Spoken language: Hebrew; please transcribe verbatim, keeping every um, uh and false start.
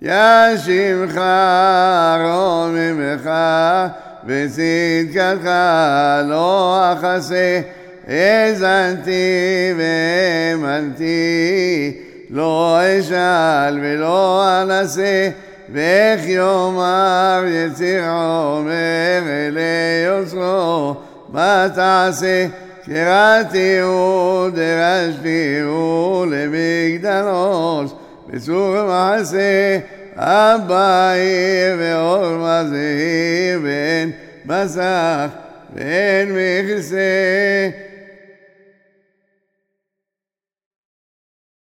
ישימך רוממך וצדקתך לא אחסה, האזנתי והאמנתי, לא אשאל ולא אנסה, ואיך יאמר יציר עומר אלי יוצרו, מה תעשה? קראתיהו דרשתיהו למגדלוש, בצור מעשה הבאי ואור מזהיר, ואין מסך ואין מכסה.